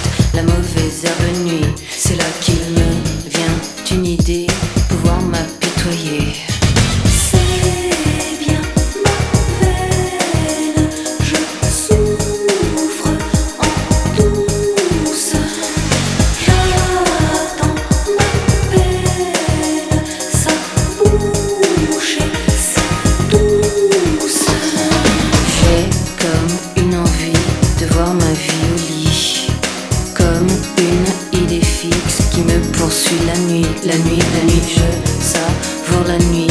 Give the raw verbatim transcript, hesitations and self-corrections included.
la mauvaise herbe nuit. C'est là qu'il me vient une idée, pouvoir m'apitoyer. C'est bien ma veine, je souffre en douce. J'attends ma peine, sa bouche est douce. J'ai comme une envie de voir ma vie au lit, comme une idée fixe qui me poursuit la nuit, la nuit, la nuit. Je savoure la nuit.